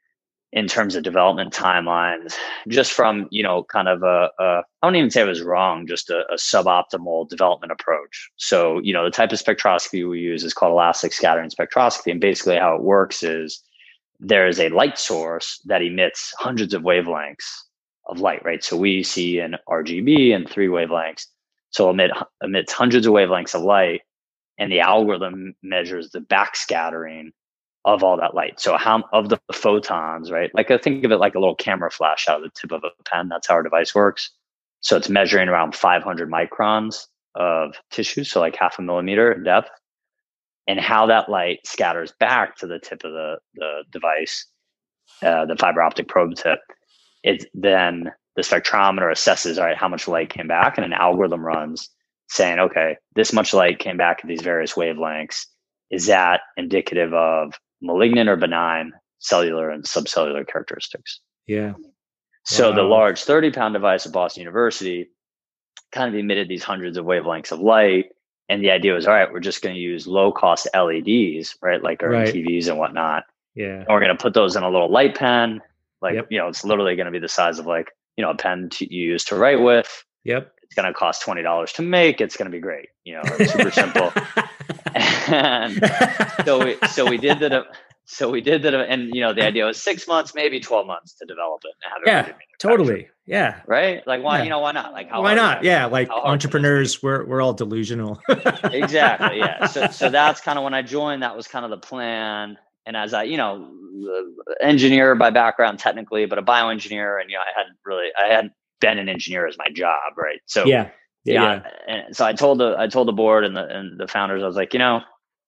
in terms of development timelines, just from, you know, kind of a, a I don't even say it was wrong, just a, a suboptimal development approach. So, you know, the type of spectroscopy we use is called elastic scattering spectroscopy. And basically how it works is there is a light source that emits hundreds of wavelengths of light, right? So we see an R G B and three wavelengths. So emit emits hundreds of wavelengths of light, and the algorithm measures the backscattering of all that light. So how of the photons, right? Like I think of it like a little camera flash out of the tip of a pen. That's how our device works. So it's measuring around five hundred microns of tissue, so like half a millimeter in depth, and how that light scatters back to the tip of the, the device, uh, the fiber optic probe tip. It's then the spectrometer assesses, all right, how much light came back, and an algorithm runs saying, okay, this much light came back at these various wavelengths. Is that indicative of malignant or benign cellular and subcellular characteristics? Yeah. So wow. The large thirty pound device at Boston University kind of emitted these hundreds of wavelengths of light. And the idea was, all right, we're just going to use low cost L E Ds, right? Like our right. T Vs and whatnot. Yeah. And we're going to put those in a little light pen. Like, yep. you know, it's literally going to be the size of like, you know, a pen to, you use to write with. Yep. It's going to cost twenty dollars to make. It's going to be great. You know, it's super simple. And so we, so we did that. So we did that. And, you know, the idea was six months, maybe twelve months to develop it. And have it yeah, totally. Yeah. Right. Like why, yeah. you know, why not? Like how why not? That? Yeah. Like entrepreneurs, we're, we're all delusional. Exactly. Yeah. So, so that's kind of when I joined, that was kind of the plan. And as I, you know, engineer by background technically, but a bioengineer, and, you know, I hadn't really, I hadn't been an engineer as my job. Right. So yeah. Yeah. yeah. And so I told the, I told the board and the, and the founders, I was like, you know,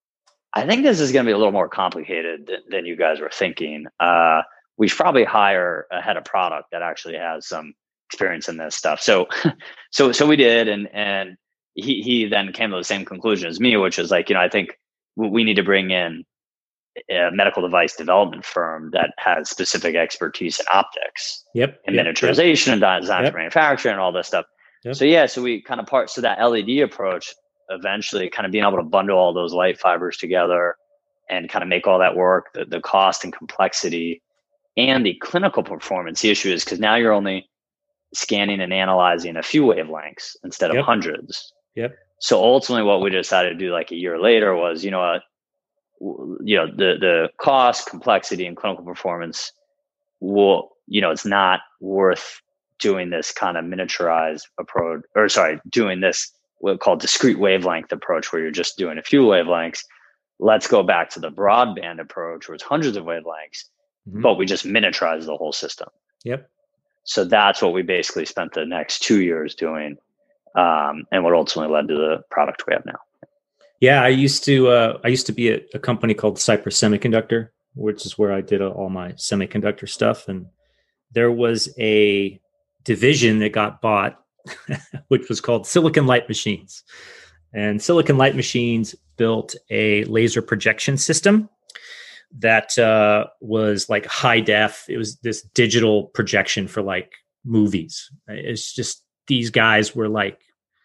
I think this is going to be a little more complicated than, than you guys were thinking. Uh, we should probably hire a head of product that actually has some experience in this stuff. So, so, so we did. And, and he, he then came to the same conclusion as me, which is like, you know, I think we need to bring in a medical device development firm that has specific expertise in optics. Yep. And yep, miniaturization yep. and design yep. for manufacturing and all this stuff. Yep. So yeah, so we kind of part, so that L E D approach, eventually kind of being able to bundle all those light fibers together and kind of make all that work, the, the cost and complexity and the clinical performance. The issue is because now you're only scanning and analyzing a few wavelengths instead of yep. hundreds. Yep. So ultimately what we decided to do like a year later was, you know what, you know, the, the cost, complexity, and clinical performance will, you know, it's not worth doing this kind of miniaturized approach, or sorry, doing this what we call discrete wavelength approach where you're just doing a few wavelengths. Let's go back to the broadband approach where it's hundreds of wavelengths, mm-hmm. but we just miniaturize the whole system. Yep. So that's what we basically spent the next two years doing, um, and what ultimately led to the product we have now. Yeah, I used to uh, I used to be at a company called Cypress Semiconductor, which is where I did all my semiconductor stuff, and there was a division that got bought, which was called Silicon Light Machines. And Silicon Light Machines built a laser projection system that uh, was like high def. It was this digital projection for like movies. It's just, these guys were like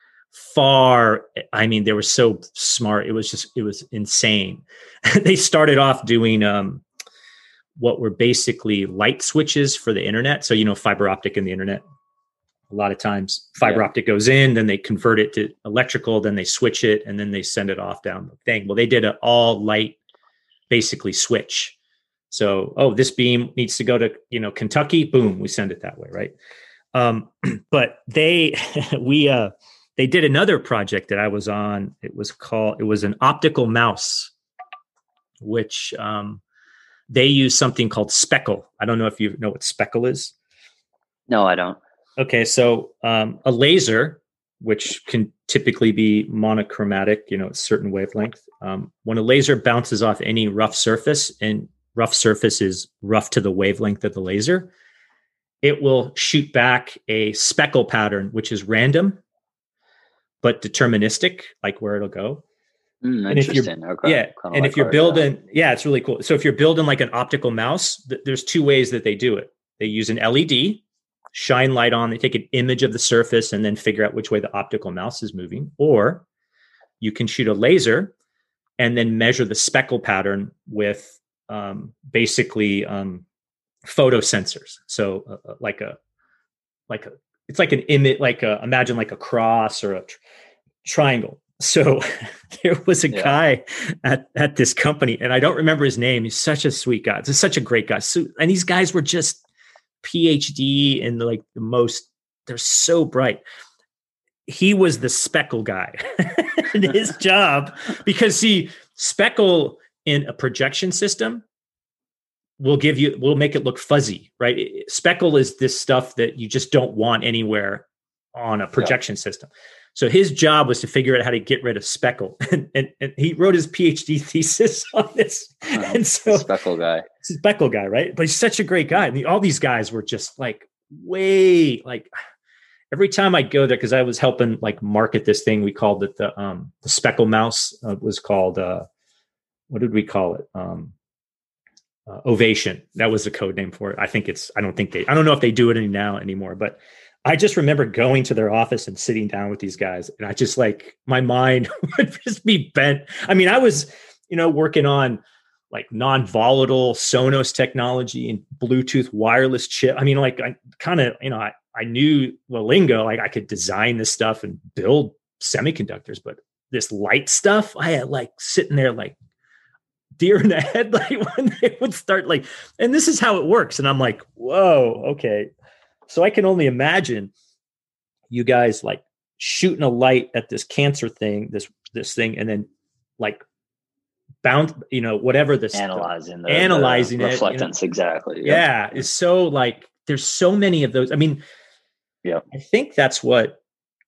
far, I mean, they were so smart. It was just, it was insane. They started off doing um, what were basically light switches for the internet. So, you know, fiber optic in the internet. A lot of times fiber yeah. optic goes in, then they convert it to electrical, then they switch it, and then they send it off down the thing. Well, they did an all light, basically switch. So, oh, this beam needs to go to, you know, Kentucky. Boom, we send it that way, right? Um, but they, we, uh, they did another project that I was on. It was called, it was an optical mouse, which um, they use something called speckle. I don't know if you know what speckle is. No, I don't. Okay, so um, a laser, which can typically be monochromatic, you know, a certain wavelength. Um, when a laser bounces off any rough surface, and rough surface is rough to the wavelength of the laser, it will shoot back a speckle pattern, which is random, but deterministic, like where it'll go. Mm, and if you're, okay. yeah, Kinda and like if you're ours, building, yeah. yeah, it's really cool. So if you're building like an optical mouse, th- there's two ways that they do it. They use an L E D, shine light on, they take an image of the surface and then figure out which way the optical mouse is moving. Or you can shoot a laser and then measure the speckle pattern with um, basically um, photo sensors. So uh, like a, like a, it's like an image, like a, imagine like a cross or a tr- triangle. So there was a yeah. guy at, at this company, and I don't remember his name. He's such a sweet guy. He's such a great guy. So, and these guys were just P H D and like the most, they're so bright. He was the speckle guy in his job, because see, speckle in a projection system will give you, will make it look fuzzy, right? Speckle is this stuff that you just don't want anywhere on a projection yeah. system. So his job was to figure out how to get rid of speckle, and, and, and he wrote his P H D thesis on this. Uh, and so speckle guy, speckle guy, right? But he's such a great guy. I mean, all these guys were just like way like every time I'd go there, because I was helping like market this thing. We called it the um the speckle mouse. Uh, was called uh what did we call it? Um, uh, Ovation. That was the code name for it. I think it's. I don't think they. I don't know if they do it any now anymore, but. I just remember going to their office and sitting down with these guys, and I just like, my mind would just be bent. I mean, I was, you know, working on like non-volatile Sonos technology and Bluetooth wireless chip. I mean, like I kind of, you know, I, I knew the lingo, like I could design this stuff and build semiconductors, but this light stuff, I had like sitting there like deer in the headlight when they would start like, and this is how it works. And I'm like, whoa, okay. So I can only imagine you guys like shooting a light at this cancer thing, this this thing, and then like bound, you know, whatever this analyzing the, analyzing the it, reflectance, you know? Exactly. Yep. Yeah, it's so like there's so many of those. I mean, yeah, I think that's what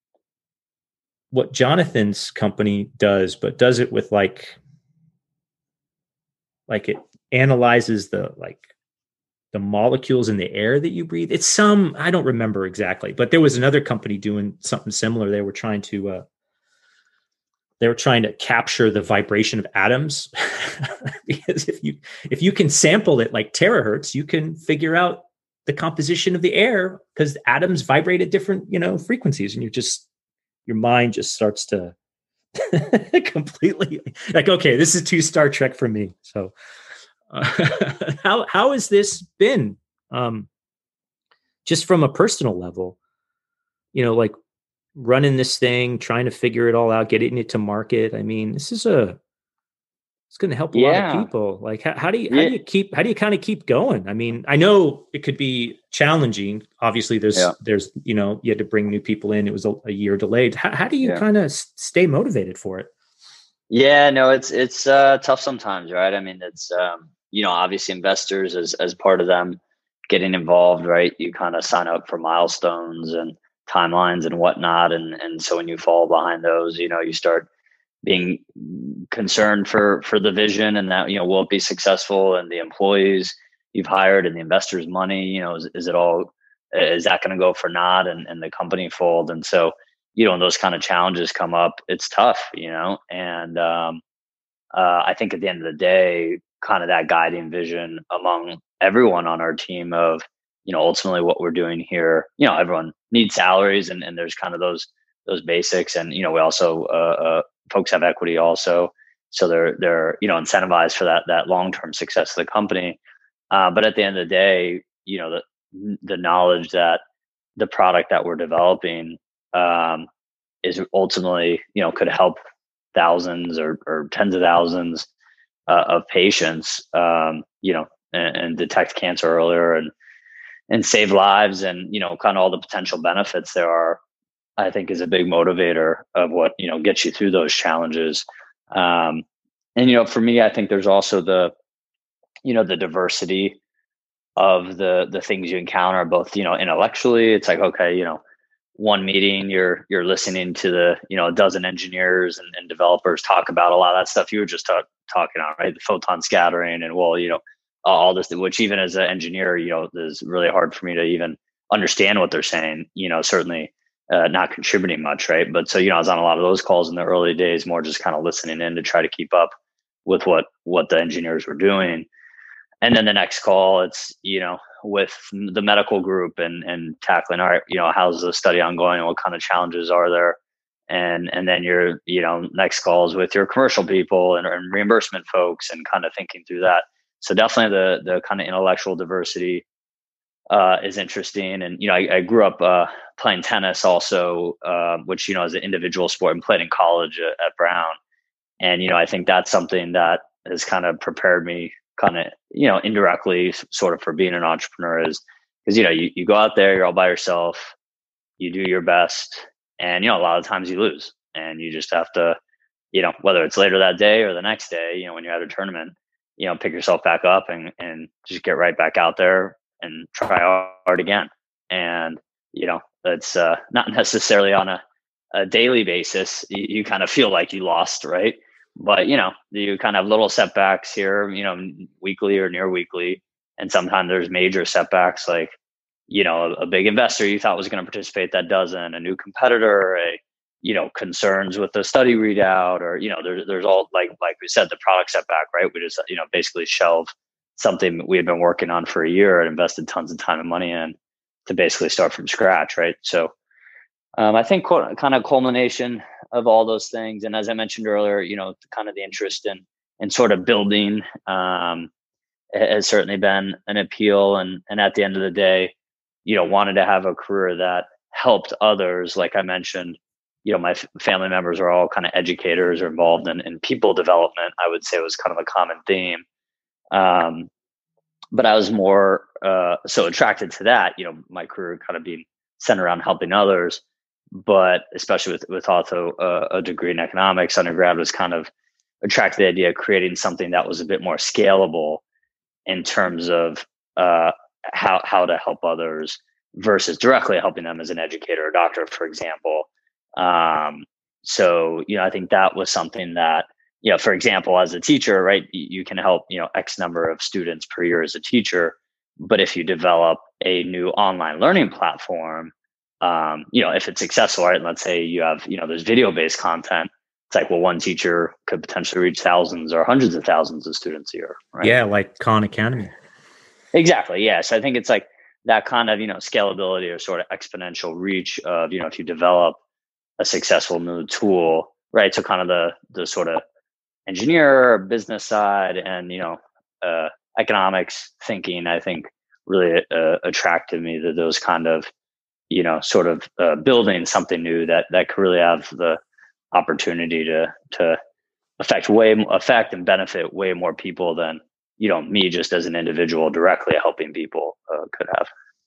what Jonathan's company does, but does it with like like it analyzes the like. the molecules in the air that you breathe. It's some, I don't remember exactly, but there was another company doing something similar. They were trying to, uh, they were trying to capture the vibration of atoms because if you, if you can sample it like terahertz, you can figure out the composition of the air because atoms vibrate at different, you know, frequencies, and you just, your mind just starts to completely like, okay, this is too Star Trek for me. So, Uh, how how has this been, um, just from a personal level? You know, like running this thing, trying to figure it all out, getting it to market. I mean, this is a it's going to help a yeah. lot of people. Like, how, how do you how yeah. do you keep how do you kind of keep going? I mean, I know it could be challenging. Obviously, there's yeah. there's you know you had to bring new people in. It was a, a year delayed. How, how do you yeah. kind of s- stay motivated for it? Yeah, no, it's it's uh, tough sometimes, right? I mean, it's um, you know, obviously investors as as part of them getting involved, right? You kind of sign up for milestones and timelines and whatnot, and and so when you fall behind those, you know, you start being concerned for for the vision and that, you know, will it be successful, and the employees you've hired and the investors' money, you know, is, is it all is that going to go for naught, and and the company fold? And so, you know, when those kind of challenges come up, it's tough, you know, and um, uh, I think at the end of the day, kind of that guiding vision among everyone on our team of, you know, ultimately what we're doing here. You know, everyone needs salaries, and, and there's kind of those those basics, and you know, we also uh, uh, folks have equity also, so they're they're you know incentivized for that that long term success of the company. Uh, but at the end of the day, you know, the the knowledge that the product that we're developing um, is ultimately, you know, could help thousands or, or tens of thousands uh, of patients, um, you know, and, and detect cancer earlier and and save lives, and you know, kind of all the potential benefits there are, I think, is a big motivator of what, you know, gets you through those challenges. Um, and you know, for me, I think there's also the, you know, the diversity of the the things you encounter, both, you know, intellectually. It's like, okay, you know, one meeting, you're you're listening to the, you know, a dozen engineers and, and developers talk about a lot of that stuff you were just talk, talking on, right? The photon scattering, and well, you know, all this, which even as an engineer, you know, is really hard for me to even understand what they're saying, you know, certainly uh, not contributing much, right? But so, you know, I was on a lot of those calls in the early days, more just kind of listening in to try to keep up with what what the engineers were doing. And then the next call, it's, you know, with the medical group and and tackling, all right, you know, how's the study ongoing? What kind of challenges are there? And and then your, you know, next calls with your commercial people and, and reimbursement folks, and kind of thinking through that. So definitely the the kind of intellectual diversity uh, is interesting. And, you know, I, I grew up uh, playing tennis also, uh, which, you know, is an individual sport, and played in college at, at Brown. And, you know, I think that's something that has kind of prepared me kind of, you know, indirectly sort of for being an entrepreneur, is because, you know, you, you go out there, you're all by yourself, you do your best, and, you know, a lot of times you lose, and you just have to, you know, whether it's later that day or the next day, you know, when you're at a tournament, you know, pick yourself back up and, and just get right back out there and try hard again. And, you know, it's uh, not necessarily on a, a daily basis. You, you kind of feel like you lost, right? But, you know, you kind of have little setbacks here, you know, weekly or near weekly. And sometimes there's major setbacks, like, you know, a, a big investor you thought was going to participate that doesn't, a new competitor, a, you know, concerns with the study readout, or, you know, there's, there's all, like, like we said, the product setback, right? We just, you know, basically shelve something we had been working on for a year and invested tons of time and money in to basically start from scratch. Right. So um, I think kind of culmination of all those things. And as I mentioned earlier, you know, kind of the interest in, in sort of building um, has certainly been an appeal. And, and at the end of the day, you know, wanted to have a career that helped others. Like I mentioned, you know, my f- family members are all kind of educators or involved in, in people development. I would say was kind of a common theme. Um, but I was more uh, so attracted to that, you know, my career kind of being centered around helping others. But especially with, with also uh, a degree in economics, undergrad was kind of attracted to the idea of creating something that was a bit more scalable in terms of uh, how, how to help others versus directly helping them as an educator or doctor, for example. Um, so, you know, I think that was something that, you know, for example, as a teacher, right, you can help, you know, X number of students per year as a teacher. But if you develop a new online learning platform, um, you know, if it's successful, right, let's say you have, you know, there's video-based content, it's like, well, one teacher could potentially reach thousands or hundreds of thousands of students a year, right? Yeah, like Khan Academy. Exactly. Yeah. So I think it's like that kind of, you know, scalability or sort of exponential reach of, you know, if you develop a successful new tool, right? So kind of the the sort of engineer business side and, you know, uh, economics thinking, I think really uh, attracted me to those kind of, you know, sort of uh, building something new that that could really have the opportunity to to affect way affect and benefit way more people than, you know, me just as an individual directly helping people uh, could have.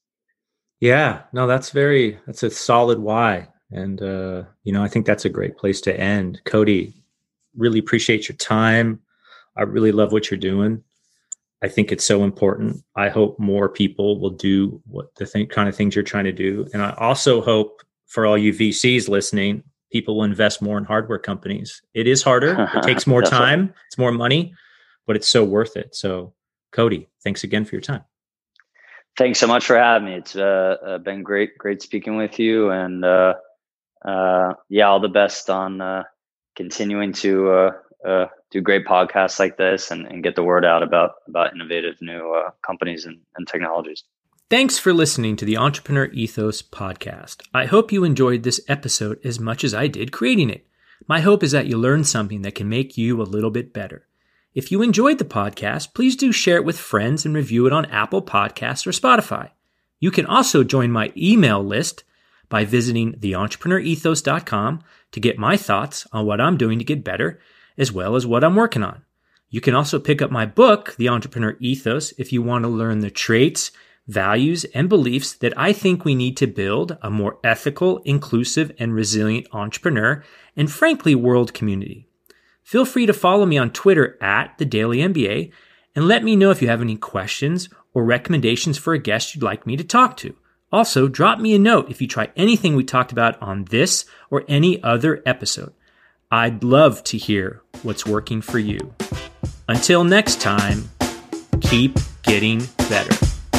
Yeah, no, that's very that's a solid why, and uh, you know, I think that's a great place to end. Cody, really appreciate your time. I really love what you're doing. I think it's so important. I hope more people will do what the th- kind of things you're trying to do. And I also hope for all you V Cs listening, people will invest more in hardware companies. It is harder. It takes more time. It's more money, but it's so worth it. So Cody, thanks again for your time. Thanks so much for having me. It's uh, uh, been great, great speaking with you. And uh, uh, yeah, all the best on uh, continuing to uh, uh, do great podcasts like this and, and get the word out about, about innovative new uh, companies and, and technologies. Thanks for listening to the Entrepreneur Ethos podcast. I hope you enjoyed this episode as much as I did creating it. My hope is that you learned something that can make you a little bit better. If you enjoyed the podcast, please do share it with friends and review it on Apple Podcasts or Spotify. You can also join my email list by visiting the entrepreneur ethos dot com to get my thoughts on what I'm doing to get better, as well as what I'm working on. You can also pick up my book, The Entrepreneur Ethos, if you want to learn the traits, values, and beliefs that I think we need to build a more ethical, inclusive, and resilient entrepreneur and, frankly, world community. Feel free to follow me on Twitter at The Daily M B A and let me know if you have any questions or recommendations for a guest you'd like me to talk to. Also, drop me a note if you try anything we talked about on this or any other episode. I'd love to hear what's working for you. Until next time, keep getting better.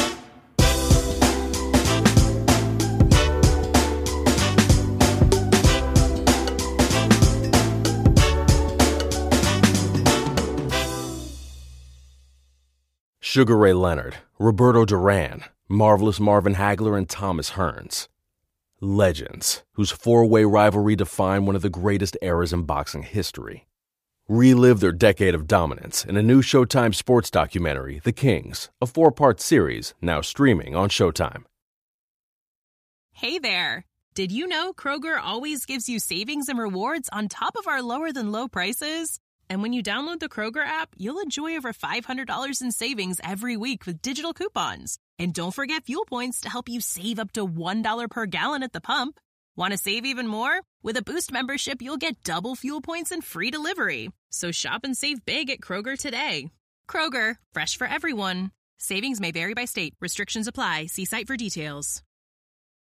Sugar Ray Leonard, Roberto Duran, Marvelous Marvin Hagler, and Thomas Hearns. Legends, whose four-way rivalry defined one of the greatest eras in boxing history. Relive their decade of dominance in a new Showtime sports documentary, The Kings, a four-part series now streaming on Showtime. Hey there! Did you know Kroger always gives you savings and rewards on top of our lower-than-low prices? And when you download the Kroger app, you'll enjoy over five hundred dollars in savings every week with digital coupons. And don't forget fuel points to help you save up to one dollar per gallon at the pump. Want to save even more? With a Boost membership, you'll get double fuel points and free delivery. So shop and save big at Kroger today. Kroger, fresh for everyone. Savings may vary by state. Restrictions apply. See site for details.